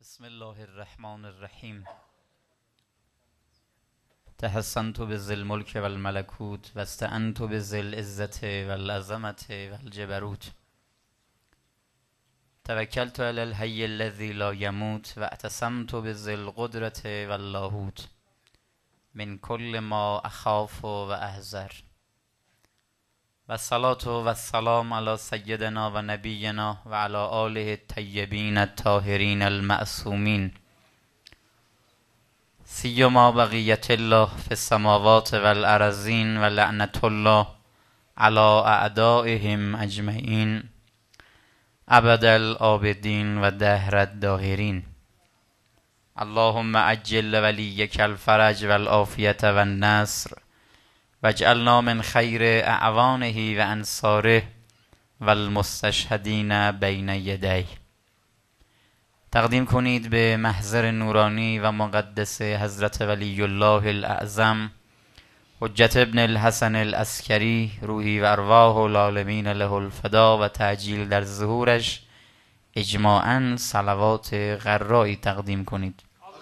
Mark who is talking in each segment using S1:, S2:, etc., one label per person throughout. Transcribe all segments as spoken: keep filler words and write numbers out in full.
S1: بسم الله الرحمن الرحیم. تحسنت بذی الملک و الملکوت و استعنت بذی العزة و العظمة و الجبروت. توکلت علی الحی الذی لا یموت و اعتصمت بذی القدرة و اللاهوت من کل ما اخاف و احذر. و الصلاة و السلام علی سیدنا و نبینا و علی آله الطیبین الطاهرین المعصومین، سیما بقیت الله فی السماوات و الارضین و لعنت الله علی اعدائهم اجمعین ابد الآبدین و دهر الداهرین. اللهم عجل ولیک الفرج و العافیة و النصر واجعلنا من خیر اعوانه و انصاره و المستشهدین بین یدیه. تقدیم کنید به محضر نورانی و مقدس حضرت ولی الله الاعظم حجت ابن الحسن العسکری روحی و ارواح العالمین له الفدا و تعجیل در ظهورش اجماعاً صلوات غرایی تقدیم کنید.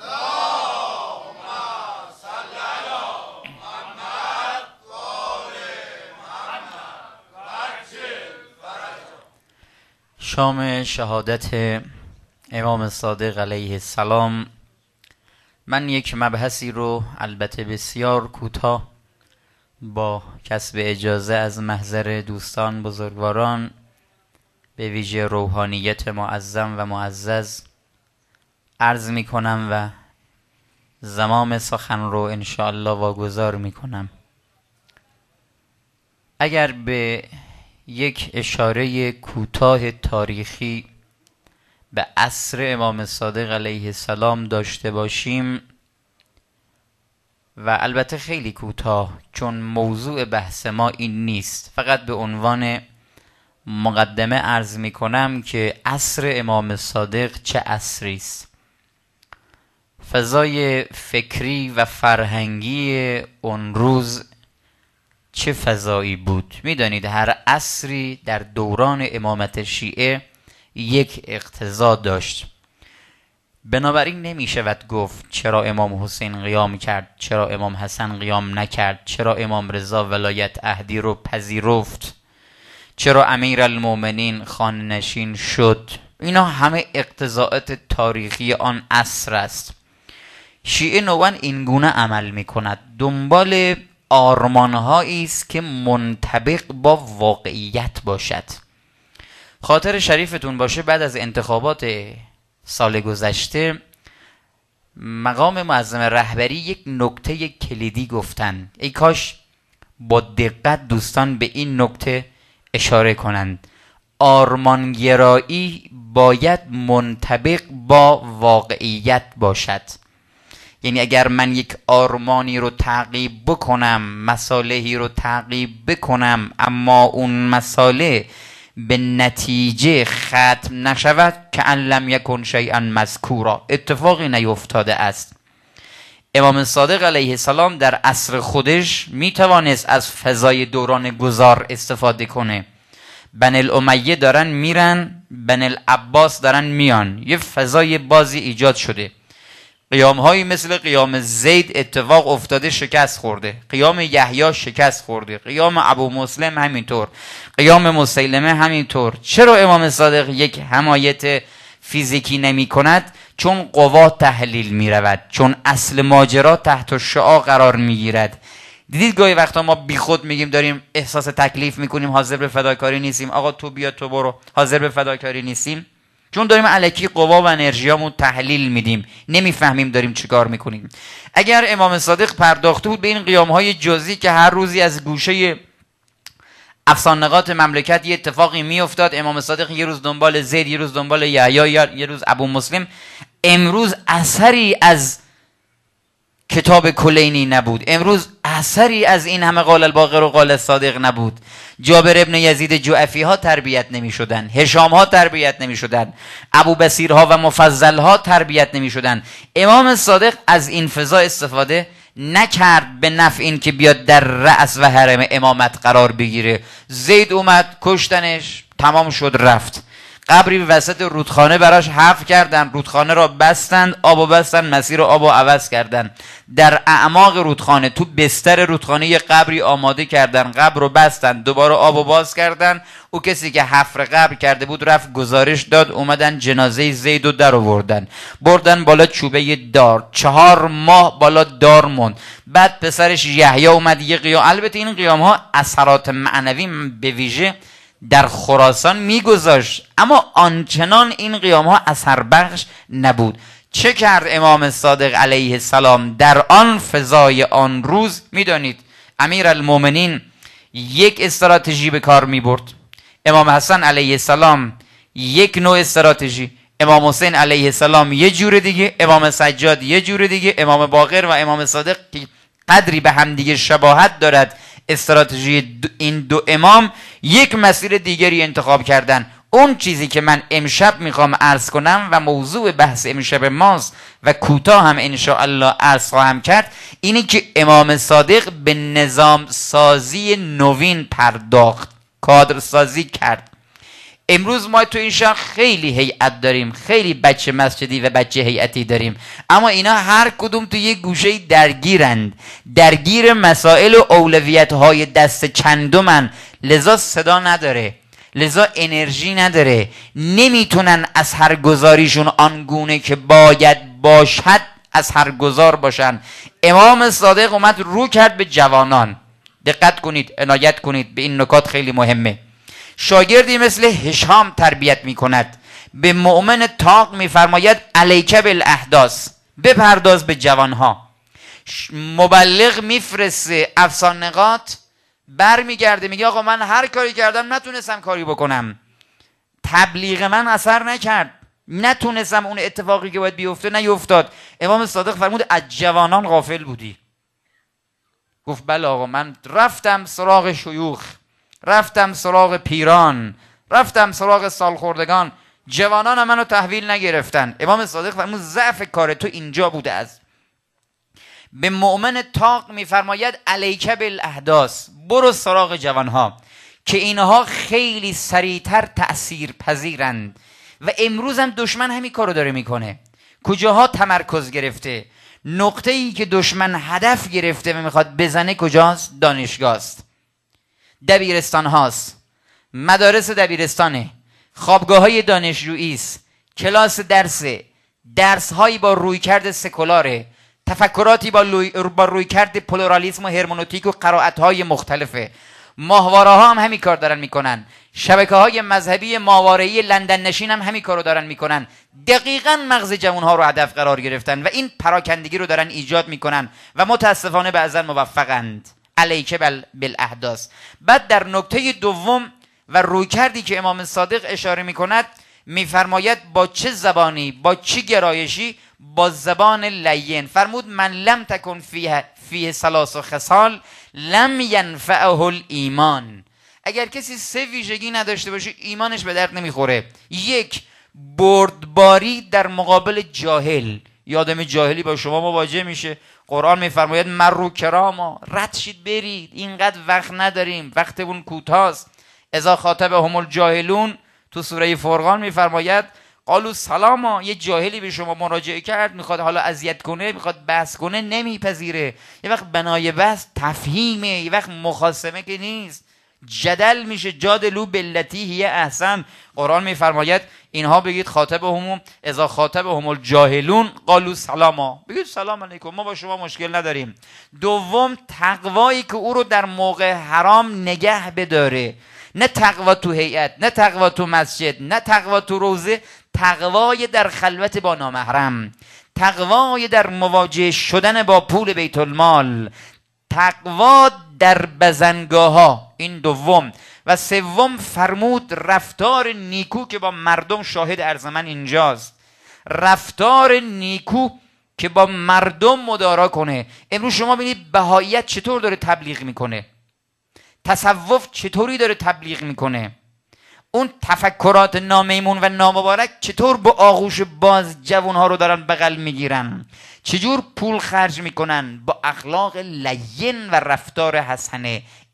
S1: شام شهادت امام صادق علیه السلام، من یک مبحثی رو البته بسیار کوتاه با کسب اجازه از محضر دوستان بزرگواران به ویژه روحانیت معظم و معزز عرض می کنم و زمام سخن رو انشاءالله واگذار می کنم. اگر به یک اشاره کوتاه تاریخی به عصر امام صادق علیه السلام داشته باشیم و البته خیلی کوتاه چون موضوع بحث ما این نیست، فقط به عنوان مقدمه عرض می کنم که عصر امام صادق چه عصری است. فضای فکری و فرهنگی اون روز چه فضایی بود؟ میدانید هر عصری در دوران امامت شیعه یک اقتضا داشت، بنابراین نمی شود گفت چرا امام حسین قیام کرد، چرا امام حسن قیام نکرد، چرا امام رضا ولایت عهدی رو پذیرفت، چرا امیر المؤمنین خان نشین شد. اینا همه اقتضاءات تاریخی آن عصر است. شیعه نوعا اینگونه عمل می کند، دنبال آرمان‌هایی است که منطبق با واقعیت باشد. خاطر شریفتون باشه بعد از انتخابات سال گذشته مقام معظم رهبری یک نکته کلیدی گفتن، ای کاش با دقت دوستان به این نکته اشاره کنند. آرمانگرایی باید منطبق با واقعیت باشد. یعنی اگر من یک آرمانی رو تعقیب بکنم، مصالحی رو تعقیب بکنم، اما اون مساله به نتیجه ختم نشود که ان لم یکن شیئا مذکورا، اتفاقی نیفتاده است. امام صادق علیه السلام در عصر خودش میتوانست از فضای دوران گذار استفاده کنه. بنی الامیه دارن میرن، بنی العباس دارن میان، یه فضای بازی ایجاد شده. قیام هایی مثل قیام زید اتفاق افتاده، شکست خورده. قیام یحیی شکست خورده. قیام ابو مسلم همینطور. قیام مسیلمه همینطور. چرا امام صادق یک حمایت فیزیکی نمی کند؟ چون قوا تحلیل می رود، چون اصل ماجرا تحت شعاع قرار می گیرد. دیدید گاهی وقتا ما بی خود میگیم داریم احساس تکلیف میکنیم، حاضر به فداکاری نیستیم. آقا تو بیا تو برو، حاضر به فداکاری نیستیم، چون داریم الکی قوا و انرژیامون تحلیل میدیم، نمیفهمیم داریم چیکار میکنیم. اگر امام صادق پرداخته بود به این قیامهای جزئی که هر روزی از گوشه افسانقات مملکت یه اتفاقی میافتاد، امام صادق یه روز دنبال زید، یه روز دنبال یحیی، یه روز ابو مسلم، امروز اثری از کتاب کلینی نبود، امروز اثری از این همه قال الباقر و قال الصادق نبود. جابر ابن یزید جعفی ها تربیت نمی شدن، هشام ها تربیت نمی شدن، ابو بصیر ها و مفضل ها تربیت نمی شدن. امام صادق از این فضا استفاده نکرد به نفع این که بیاد در رأس و حرم امامت قرار بگیره. زید اومد کشتنش، تمام شد رفت. قبری به وسط رودخانه براش حفر کردن، رودخانه را بستند، آب بستند، مسیر آب عوض کردن. در اعماق رودخانه، تو بستر رودخانه یه قبری آماده کردن، قبر رو بستند، دوباره آب باز کردن. او کسی که حفر قبر کرده بود رفت گزارش داد، اومدن جنازه زید رو در آوردن، بردن بالا چوبه دار، چهار ماه بالا دار موند. بعد پسرش یحیی اومد یه قیام. البته این قیام ها اثرات معنوی به ویژه در خراسان میگذاشت، اما آنچنان این قیام ها اثر بخش نبود. چه کرد امام صادق علیه السلام در آن فضای آن روز؟ میدانید امیر المومنین یک استراتژی به کار می برد، امام حسن علیه السلام یک نوع استراتژی، امام حسین علیه السلام یه جور دیگه، امام سجاد یه جور دیگه، امام باقر و امام صادق که قدری به همدیگه شباهت دارد استراتژی این دو امام، یک مسیر دیگری انتخاب کردن. اون چیزی که من امشب میخوام عرض کنم و موضوع بحث امشب ماست و کوتاه هم انشاءالله عرض خواهم کرد، اینی که امام صادق به نظام سازی نوین پرداخت، کادر سازی کرد. امروز ما تو این شهر خیلی هیئت داریم، خیلی بچه مسجدی و بچه هیئتی داریم، اما اینا هر کدوم تو یک گوشه درگیرند، درگیر مسائل و اولویت‌های دست چندمن، لذا صدا نداره، لذا انرژی نداره، نمیتونن اثرگذاریشون آنگونه که باید باشد اثرگذار باشن. امام صادق اومد رو کرد به جوانان. دقت کنید، عنایت کنید به این نکات، خیلی مهمه. شاگردی مثل هشام تربیت می کند، به مؤمن طاق می فرماید علیک بالاحداث، بپرداز به جوانها. مبلغ میفرسته افسانقات، بر میگرده میگه آقا من هر کاری کردم نتونستم کاری بکنم، تبلیغ من اثر نکرد، نتونستم اون اتفاقی که باید بیفته نیفتاد. امام صادق فرمود از جوانان غافل بودی. گفت بله آقا، من رفتم سراغ شیوخ، رفتم سراغ پیران، رفتم سراغ سالخوردگان، جوانان منو تحویل نگرفتن. امام صادق فرمود ضعف کار تو اینجا بوده است. به مؤمن طاق میفرماید علیک بالاحداث، برو سراغ جوانها که اینها خیلی سریعتر تأثیر پذیرند. و امروز هم دشمن همین کارو داره میکنه. کجاها تمرکز گرفته؟ نقطه ای که دشمن هدف گرفته و میخواد بزنه کجاست؟ دانشگاه است، دبیرستان هاست، مدارس دبیرستانه، خوابگاه های دانشجویی است، کلاس درسه، درس هایی با رویکرد سکولاره، تفکراتی با, لوی... با رویکرد پلورالیسم و هرمنوتیک و قرائت های مختلفه. ماهواره ها هم همین کار دارن میکنن، شبکه های مذهبی ماهواره‌ای لندن نشین هم همین کارو دارن میکنن. دقیقاً مغز جوان ها رو هدف قرار گرفتن و این پراکندگی رو دارن ایجاد میکنن و متاسفانه بعضا موفقند. علیک بالاحداث. بعد در نکته دوم و رویکردی که امام صادق اشاره میکند، میفرماید با چه زبانی، با چه گرایشی؟ با زبان لین. فرمود من لم تکن فیه فیه ثلاث خصال لم ینفعه الایمان. اگر کسی سه ویژگی نداشته باشه ایمانش به درد نمیخوره. یک، بردباری در مقابل جاهل. یادم جاهلی با شما مواجه میشه، قرآن میفرماید مرو کراما، رد شید برید، اینقدر وقت نداریم، وقتمون کوتاست. اذا خاطبهم الجاهلون تو سوره فرقان میفرماید قالوا سلاما، یه جاهلی به شما مراجعه کرد، میخواد حالا اذیت کنه، میخواد بحث کنه، نمیپذیره. یه وقت بنای بحث تفهیمه، یه وقت مخاصمه که نیست، جدل میشه. جادلو بالتی هی احسن. قرآن میفرماید اینها بگید خاطبهم اذا خاطبهم الجاهلون قالوا سلاما، بگید سلام علیکم، ما با شما مشکل نداریم. دوم، تقوایی که او رو در موقع حرام نگه بداره، نه تقوا تو هیئت، نه تقوا تو مسجد، نه تقوا تو روزه، تقوای در خلوت با نامحرم، تقوای در مواجه شدن با پول بیت المال، تقوا در بزنگاه ها. این دوم. و سوم فرمود رفتار نیکو که با مردم، شاهد عرض من اینجاست، رفتار نیکو که با مردم مدارا کنه. امروز شما ببینید بهاییت چطور داره تبلیغ میکنه، تصوف چطوری داره تبلیغ میکنه، اون تفکرات نامیمون و نامبارک چطور با آغوش باز جوانها رو دارن بغل میگیرن، چجور پول خرج میکنن با اخلاق لین و رفتار حسنه.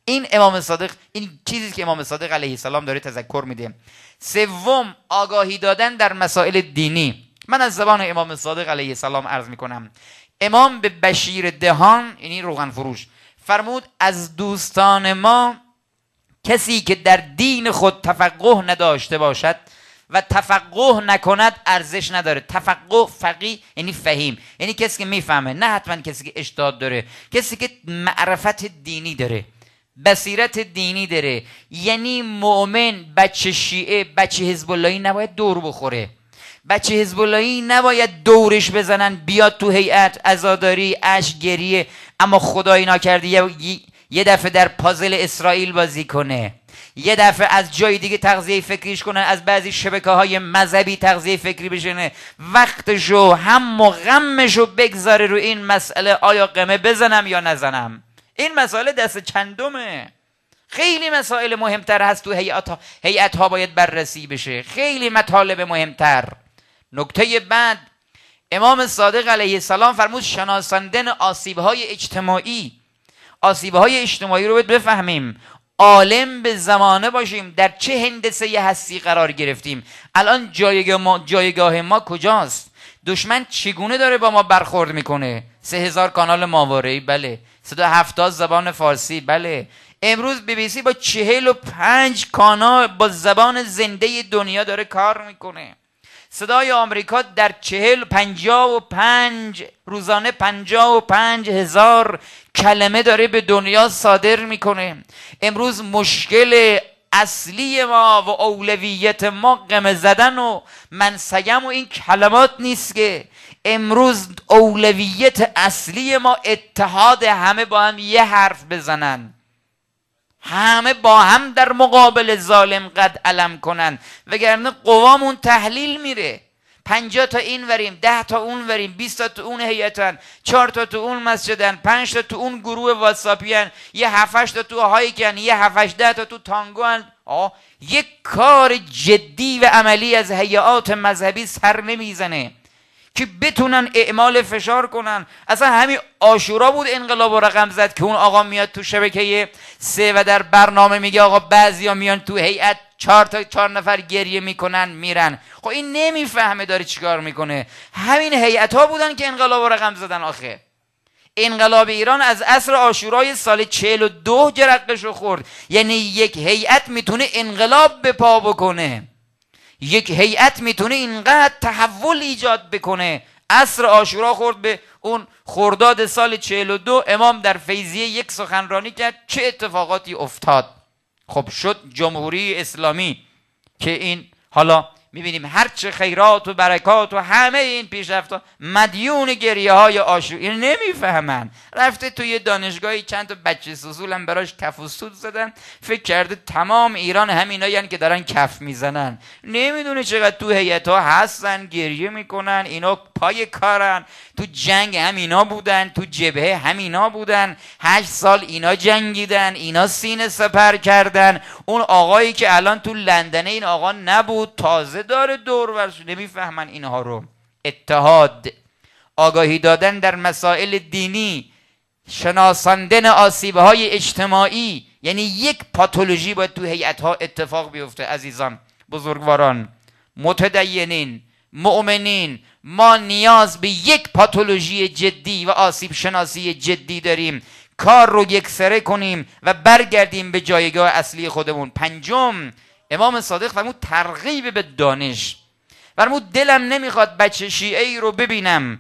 S1: این امام صادق، این چیزی که امام صادق علیه السلام داره تذکر میده. سوم، آگاهی دادن در مسائل دینی. من از زبان امام صادق علیه السلام عرض میکنم. امام به بشیر دهان، یعنی روغن فروش، فرمود از دوستان ما کسی که در دین خود تفقه نداشته باشد و تفقه نکند ارزش نداره. تفقه، فقیه یعنی فهیم، یعنی کسی که میفهمه، نه حتما کسی که اجتهاد داره، کسی که معرفت دینی داره، بصیرت دینی داره. یعنی مؤمن، بچه شیعه، بچه حزب اللهی نباید دور بخوره. بچه حزب اللهی نباید دورش بزنن بیاد تو هیئت عزاداری، اشک، گریه، اما خدایی نکرده یه دفعه در پازل اسرائیل بازی کنه، یه دفعه از جای دیگه تغذیه فکریش کنه، از بعضی شبکه های مذهبی تغذیه فکری بشنه، وقتشو هم و غمشو بگذاره رو این مسئله آیا قمه بزنم یا نزنم. این مسئله دست چندمه. خیلی مسائل مهمتر هست تو هیئت ها. هیئت ها باید بررسی بشه، خیلی مطالب مهمتر. نکته بعد، امام صادق علیه السلام فرمود شناساندن آسیب‌های اجتماعی. آسیب‌های اجتماعی رو باید بفهمیم، عالم به زمانه باشیم در چه هندسه هستی قرار گرفتیم. الان جایگاه ما, جایگاه ما کجاست؟ دشمن چگونه داره با ما برخورد میکنه؟ سه هزار کانال ماورایی، بله. صد و هفتاد زبان فارسی، بله. امروز بی بی سی با چهل و پنج کانال با زبان زنده دنیا داره کار میکنه. صدای آمریکا در چهل پنجاه و پنج روزانه پنجاه و پنج هزار کلمه داره به دنیا صادر میکنه. امروز مشکل اصلی ما و اولویت ما قمه زدن و منسجم و این کلمات نیست که امروز اولویت اصلی ما اتحاد، همه با هم یه حرف بزنن، همه با هم در مقابل ظالم قد علم کنن، وگرنه قوامون تحلیل میره. پنجاه تا این وریم، ده تا اون وریم، بیست تا تو اون هیئتن، چهار تا تو اون مسجدن، پنج تا تو اون گروه واتساپیان، یه هفتش تا تو هایکن، یه هفتش ده تا تو تانگو هن. آه یک کار جدی و عملی از هیئات مذهبی سر نمیزنه که بتونن اعمال فشار کنن. اصلا همین عاشورا بود انقلاب و رقم زد که اون آقا میاد تو شبکه سه و در برنامه میگه آقا بعضیا میان تو هیئت چهار تا چهار نفر گریه میکنن میرن. خب این نمیفهمه داره چیکار میکنه. همین هیئت ها بودن که انقلاب و رقم زدن. آخه انقلاب ایران از عصر عاشورای سال چهل و دو جرقشو خورد. یعنی یک هیئت میتونه انقلاب به پا بکنه، یک هیئت میتونه اینقدر تحول ایجاد بکنه. عصر عاشورا خورد به اون خرداد سال چهل و دو. امام در فیضیه یک سخنرانی کرد، چه اتفاقاتی افتاد. خب شد جمهوری اسلامی که این حالا میبینیم هرچه خیرات و برکات و همه این پیشرفت‌ها مدیون گریه های آشور. این نمیفهمن. رفته توی دانشگاهی چند تا بچه سوسول هم براش کف و سود زدن، فکر کرده تمام ایران همینایی هن که دارن کف میزنن. نمیدونه چقدر تو هیئت‌ها هستن گریه میکنن. اینا پای کارن، تو جنگ همینا بودن، تو جبهه همینا بودن، هشت سال اینا جنگیدن، اینا سینه سپر کردن. اون آقایی که الان تو لندنه این آقا نبود، تازه داره دور ورش. نمیفهمن اینها رو. اتحاد، آگاهی دادن در مسائل دینی، شناساندن آسیب‌های اجتماعی، یعنی یک پاتولوژی باید تو هیئت‌ها اتفاق بیفته. عزیزان بزرگواران، متدینین، مؤمنین، ما نیاز به یک پاتولوژی جدی و آسیب شناسی جدی داریم. کار رو یکسره کنیم و برگردیم به جایگاه اصلی خودمون. پنجم، امام صادق فرمود ترغیب به دانش. فرمود دلم نمیخواد بچه شیعه‌ای رو ببینم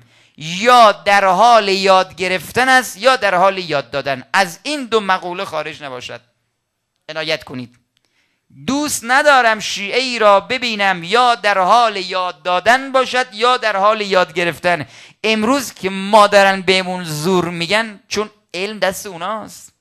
S1: یا در حال یاد گرفتن است یا در حال یاد دادن. از این دو مقوله خارج نباشد. عنایت کنید. دوست ندارم شیعه‌ای را ببینم یا در حال یاد دادن باشد یا در حال یاد گرفتن. امروز که ما دارن بهمون زور میگن چون علم دست اوناست.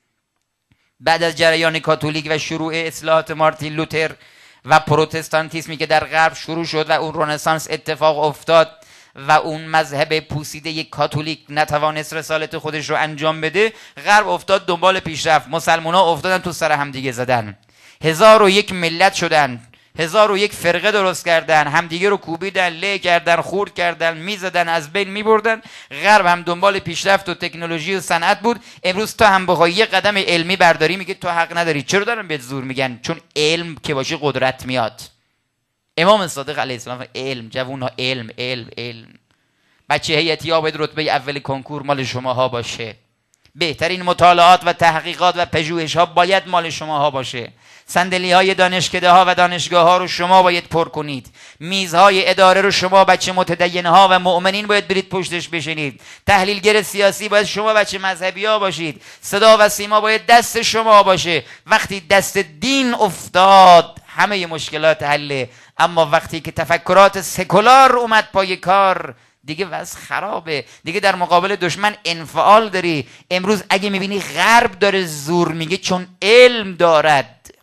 S1: بعد از جریان کاتولیک و شروع اصلاحات مارتین لوتر و پروتستانتیسمی که در غرب شروع شد و اون رنسانس اتفاق افتاد و اون مذهب پوسیده کاتولیک نتوانست رسالت خودش رو انجام بده، غرب افتاد دنبال پیشرفت، مسلمان ها افتادن تو سر هم دیگه زدن، هزار و یک ملت شدن، هزار و یک فرقه درست کردن، همدیگه رو کوبیدن، له کردن، خورد کردن، میزدن، از بین میبردن. غرب هم دنبال پیشرفت و تکنولوژی و صنعت بود. امروز تا هم بخوای یه قدم علمی برداری میگه تو حق نداری. چرا دارن بهت زور میگن؟ چون علم که باشه قدرت میاد. امام صادق علیه السلام علم، جوونا علم علم علم. بچه هیئتی ها باید رتبه اول کنکور مال شماها باشه. بهترین مطالعات و تحقیقات و پژوهش ها باید مال شماها باشه. صندلی های دانشکده ها و دانشگاه ها رو شما باید پر کنید. میزهای اداره رو شما بچه متدین ها و مؤمنین باید برید پشتش بشینید. تحلیلگر سیاسی باید شما بچه مذهبی ها باشید. صدا و سیما باید دست شما باشه. وقتی دست دین افتاد همه مشکلات حله. اما وقتی که تفکرات سکولار اومد پای کار دیگه وضع خرابه. دیگه در مقابل دشمن انفعال داری. امروز اگه میبینی غرب داره زور میگه چون علم دارد.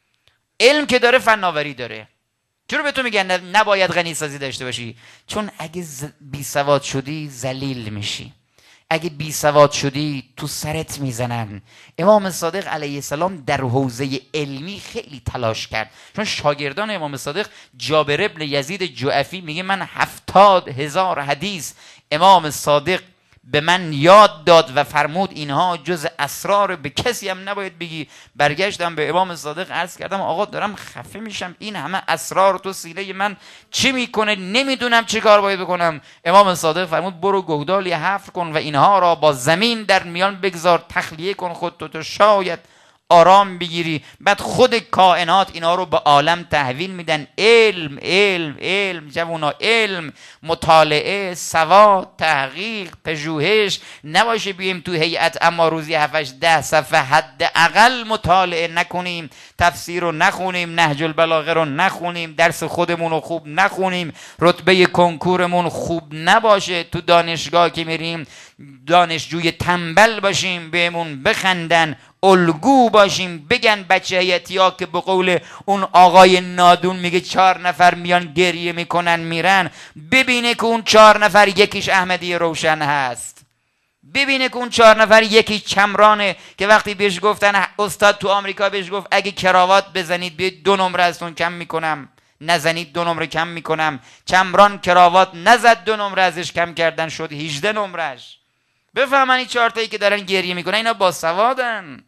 S1: علم که داره فناوری داره. چرا به تو میگن نباید غنی سازی داشته باشی؟ چون اگه ز... بی سواد شدی ذلیل میشی. اگه بی سواد شدی تو سرت میزنن. امام صادق علیه السلام در حوزه علمی خیلی تلاش کرد. چون شاگردان امام صادق، جابر ابن یزید جعفی میگه من هفتاد هزار حدیث امام صادق به من یاد داد و فرمود اینها جز اسرار به کسی هم نباید بگی. برگشتم به امام صادق عرض کردم آقا دارم خفه میشم، این همه اسرار تو سینه من چی میکنه؟ نمیدونم چی کار باید بکنم. امام صادق فرمود برو گودالی حفر کن و اینها را با زمین در میان بگذار، تخلیه کن خودتو تو شاید آرام بگیری. بعد خود کائنات اینا رو به عالم تحویل میدن. علم علم علم جوونا، علم، مطالعه، سواد، تحقیق، پژوهش. نباشه بیم تو هیئت اما روزی هفتش ده صفحه حداقل مطالعه نکنیم، تفسیر رو نخونیم، نهج البلاغه رو نخونیم، درس خودمون رو خوب نخونیم، رتبه کنکورمون خوب نباشه، تو دانشگاه که میریم دانشجوی تنبل باشیم، بهمون بخندن، الگو باشیم، بگن بچه هیئتی ها که به قول اون آقای نادون میگه چهار نفر میان گریه میکنن میرن، ببینه که اون چهار نفر یکیش احمدی روشن هست. ببینه که اون چهار نفر یکی چمرانه که وقتی بهش گفتن استاد تو آمریکا بهش گفت اگه کراوات بزنید بیاید دو نمره ازتون کم میکنم، نزنید دو نمره کم میکنم. چمران کراوات نزد، دو نمره ازش کم کردن شد هجده نمرش. بفهمن این چهار تایی که دارن گریه میکنن اینا باسوادن،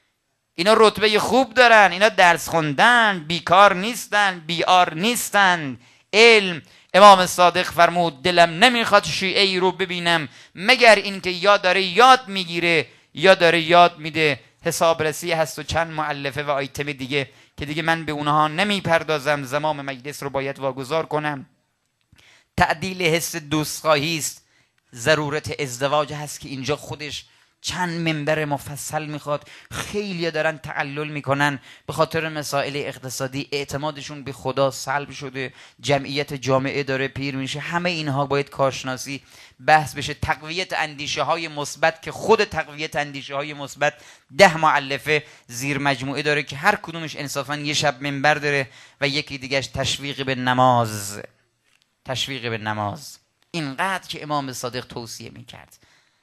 S1: اینا رتبه خوب دارن، اینا درس خوندن، بیکار نیستن، بیار نیستن. علم. امام صادق فرمود دلم نمیخواد شیعه ای رو ببینم مگر اینکه یا داره یاد میگیره یا داره یاد میده. حسابرسی هست و چند مؤلفه و آیتم دیگه که دیگه من به اونها نمیپردازم، زمام مجلس رو باید واگذار کنم. تعدیل حس دوستخواهی است. ضرورت ازدواج هست که اینجا خودش چند منبر مفصل میخواد. خیلی دارن تعلل میکنن به خاطر مسائل اقتصادی، اعتمادشون به خدا سلب شده، جمعیت جامعه داره پیر میشه. همه اینها باید کارشناسی بحث بشه. تقویت اندیشه های مثبت که خود تقویت اندیشه های مثبت ده مؤلفه زیر مجموعه داره که هر کدومش انصافا یه شب منبر داره و یکی دیگهش تشویق به نماز. تشویق به نماز اینقدر که امام صادق توصیه میکرد.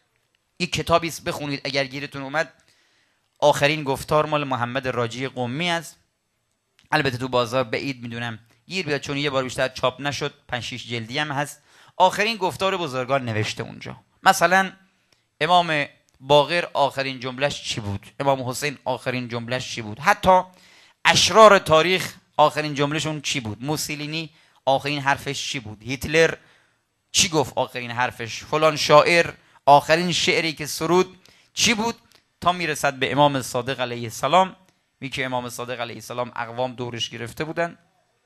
S1: یک کتابی بخونید اگر گیرتون اومد، آخرین گفتار مال محمد راجی قمی است. البته تو بازار بعید میدونم گیر بیاد چون یه بار بیشتر چاپ نشد، پنج شش جلدی هم هست. آخرین گفتار بزرگان نوشته اونجا. مثلا امام باقر آخرین جملهش چی بود؟ امام حسین آخرین جملهش چی بود؟ حتی اشرار تاریخ آخرین جملهشون چی بود؟ موسولینی آخرین حرفش چی بود؟ هیتلر چی گفت آخرین حرفش؟ فلان شاعر آخرین شعری که سرود چی بود؟ تا میرسد به امام صادق علیه السلام. می که امام صادق علیه السلام اقوام دورش گرفته بودن،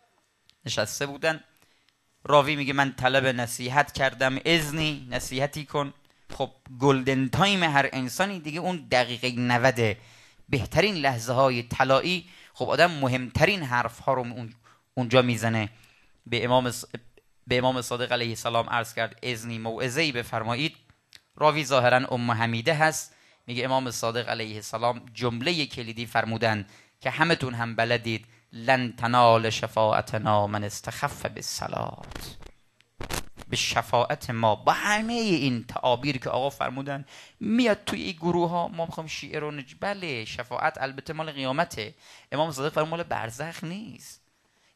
S1: نشسته بودن. راوی میگه من طلب نصیحت کردم، اذنی نصیحتی کن. خب گلدن تایم هر انسانی دیگه اون دقیقه نود بهترین لحظه های طلایی. خب آدم مهمترین حرف ها رو اونجا میزنه. به امام به امام صادق علیه السلام عرض کرد اذنی موعظه‌ای بفرمایید. راوی ظاهرا ام حمیده هست. میگه امام صادق علیه السلام جمله کلیدی فرمودن که همه تون هم بلدید: لن تنال شفاعتنا من استخف بالصلات. به شفاعت ما با همه این تعابیر که آقا فرمودن میاد توی این گروه ها. ما میخوام شیعه رو نج... بله شفاعت البته مال قیامته. امام صادق فرمود مال برزخ نیست. یه وقت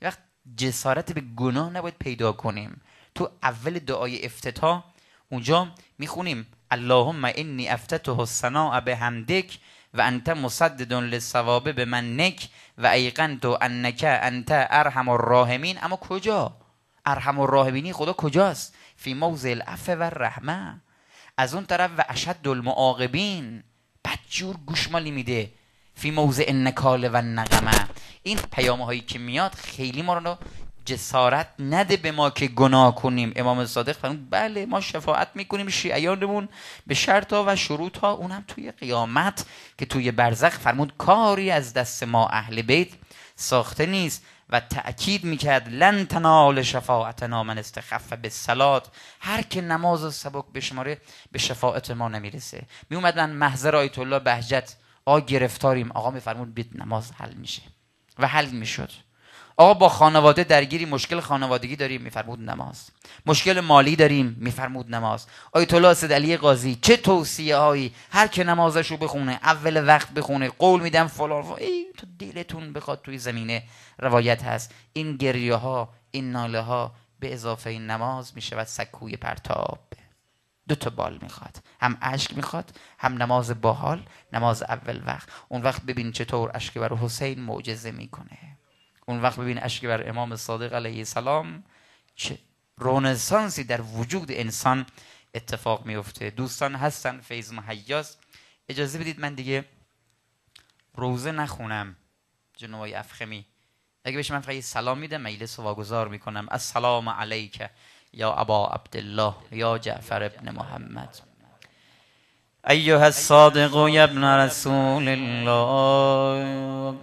S1: جسارت به گناه نباید پیدا کنیم. تو اول دعای افتتاح اونجا میخونیم اللهم انی افتتح الثناء بحمدک و انت مسدد للصواب بمنک و ایقنت انک انت ارحم الراحمین. اما کجا ارحم الراحمینی؟ خدا کجاست؟ فی موضع العفو و الرحمه. از اون طرف و اشد المعاقبین، بدجور گوشمالی میده، فی موضع النکال و النقمه. این پیامه هایی که میاد خیلی ما رو جسارت نده به ما که گناه کنیم. امام صادق فرمود بله ما شفاعت میکنیم شیعیانمون به شرط ها و شروط ها، اونم توی قیامت که توی برزخ. فرمود کاری از دست ما اهل بیت ساخته نیست و تأکید میکرد لن تنال شفاعتنا من استخف بالصلات، هر که نماز و سبک بشماره به شفاعت ما نمیرسه. میومد من محضر آیت الله بهجت آقا گرفتاریم، آقا میفرمود بیت نماز حل میشه و حل میشد. آقا با خانواده درگیری، مشکل خانوادگی داریم، میفرمود نماز. مشکل مالی داریم، میفرمود نماز. آیت الله سید علی قاضی چه توصیه هایی، هر که نمازشو بخونه اول وقت بخونه، قول میدم فلان ای تو دلتون بخواد توی زمینه. روایت هست این گریه ها، این ناله ها به اضافه این نماز میشود سکوی پرتاب. دو تا بال میخواد، هم اشک میخواد هم نماز باحال، نماز اول وقت. اون وقت ببین چطور اشک بر حسین معجزه میکنه. اون وقت ببین اشک بر امام صادق علیه السلام چه رنسانسی در وجود انسان اتفاق میفته. دوستان هستن فیض مهیاس، اجازه بدید من دیگه روزه نخونم. جنوبای افخمی اگه بشه من فقط سلام میدم، مجلس واگذار میکنم. السلام علیک یا ابا عبدالله یا جعفر ابن محمد ایها الصادق یا ابن رسول الله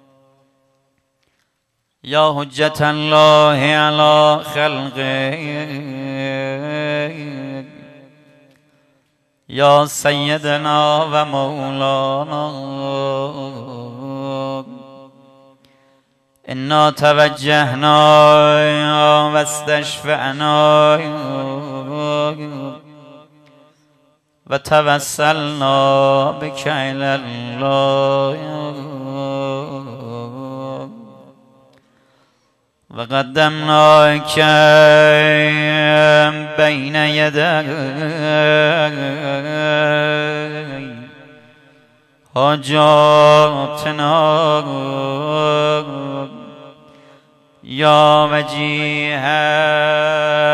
S1: یا حجت الله علی خلقه یا سیدنا و مولانا انا توجهنا و استشفعنا و توسلنا بک الی الله و قدمناک بین یدی حاجاتنا یا وجیها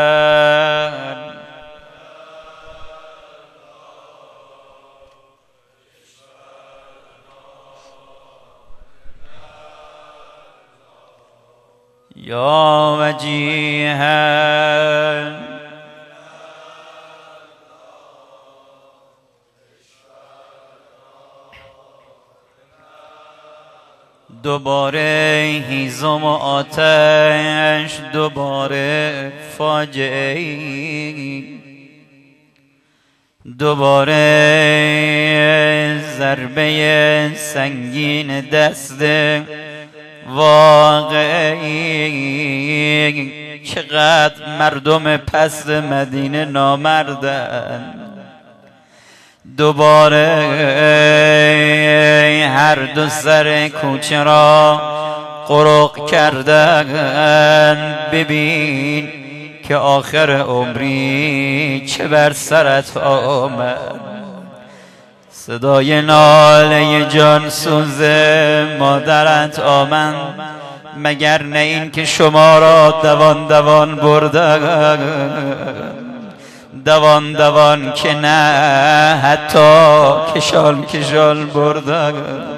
S1: یا وجیها دوباره هیزم و آتش، دوباره فاجعه، دوباره ضربه سنگین دست واقعی. چقدر مردم پست مدینه نامردن. دوباره هر دو سر کوچه را قرق کردن. ببین که آخر عمری چه بر سرت آمد. صدای ناله جان سوز مادرت آمد، مگر نه این که شما را دوان دوان بردن، دوان دوان که نه حتی کشال کشال بردن،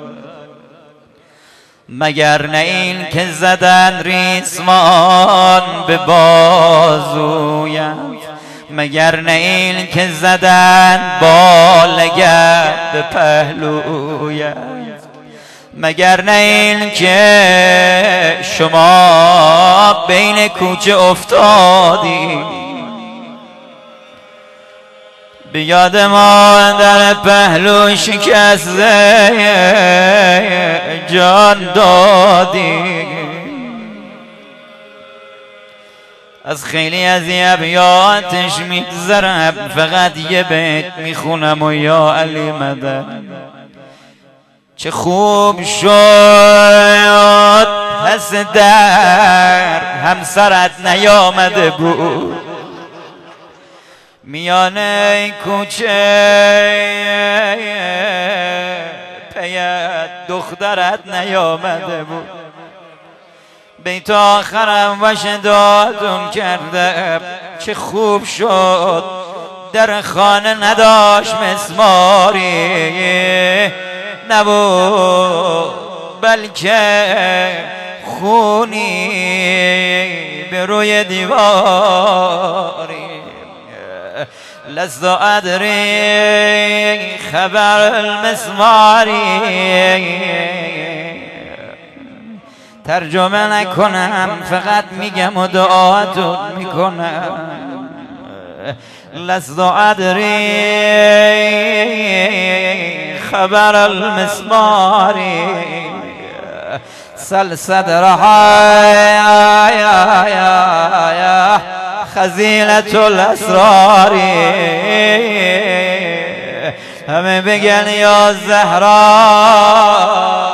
S1: مگر نه این که زدن ریسمان به بازویم، مگر نه این که زدن بالگرد به پهلویم، مگر نه این که شما بین کوچه افتادی. به یاد ما در پهلو شکسته جان دادی. از خیلی از ابیاتش میگذرم، فقط یه بیت میخونم و یا علی مدد. چه خوب شد پس در همسرت نیامده بود، میانه کوچه پیت دخترت نیامده بود. بیت آخرم وشداتون کرده چه خوب شد در خانه نداشت مسماری نبود بلکه خونی به روی دیواری. لست ادری خبر المسماری، ترجمه نکنم فقط میگم و دعاتون میکنم. لست ادری خبر المسماری، سل صدرها خزینة الاسرار. همه بگن یا زهرا